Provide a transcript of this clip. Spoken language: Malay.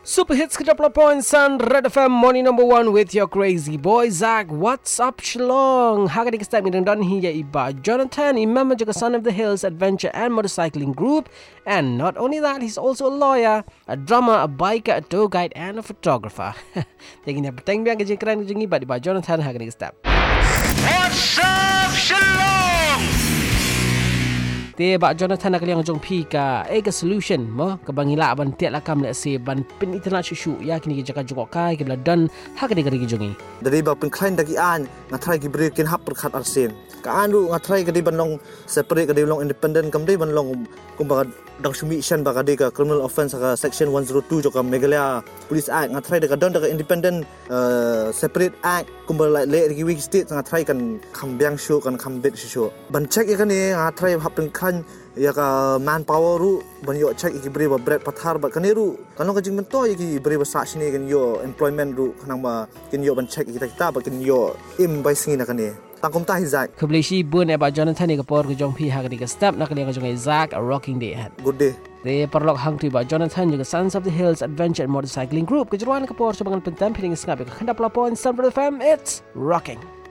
Super hits kedapla points on Red FM morning number 1 with your crazy boy Zach. What's up Shlong? Hagadi ka step midang don hiya iba Jonathan, member juga Son of the Hills Adventure and Motorcycling Group. And not only that, he's also a lawyer, a drummer, a biker, a tour guide and a photographer. Jadi ni petang biang kejeng keren kejeng iba iba Jonathan hagadi ka step. What's up Shlong? Te ba Jonathan nak liang jong pi ka ke solution mo ka bangila ban tiat lakam le se ban pin internet shu ya kini jaka jong kai ke dan ha ka degi jongi dari ba pen klein dagi an ngatrai ki bri kin hap perkhat arsen ka an ru ngatrai ka di ban long separate ka di long independent kam di ban long kum ba dang submission ba ka di ka criminal offence ka section 102 joka Meghalaya police act ngatrai ka don ka independent separate act kum ba le ki week state ngatrai kan kambyang shu kan kambet shu ban check ya kan ni ngatrai hap pen ya ka manpower ru ban yo check iki bri ba bread pathar ba kaneru kan ka jing mento iki bri ba sa sini kan yo employment ru kanang ba kin yo ban check kita ba kin yo im bai singi na kane tangkom ta hizak kebleshi bun e ba Jonathan ni ka por ke jong pi ha ka di ka step nak liang jong Isaac a rocking day ahead. Good day. They perlok hang tu ba Jonathan juga Sons of the Hills Adventure and Motorcycling Group kejuruan ka por sa bangan pentam piring ngap ka khandap lapon Stanford FM. It's rocking.